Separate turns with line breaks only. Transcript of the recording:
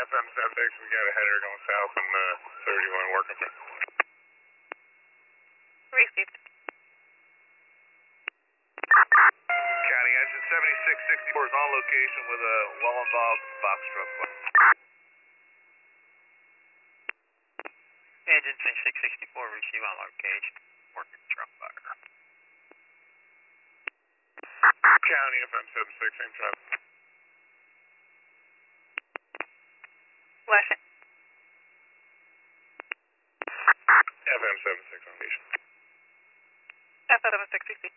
FM 76, we got a header going south on 31 working for.
Received.
County engine 7664 is on location with a well-involved box truck.
Engine 7664, receive on location. Working truck fire.
County FM 76, same traffic.
Flashing.
FM 76 on station.
FM 7660.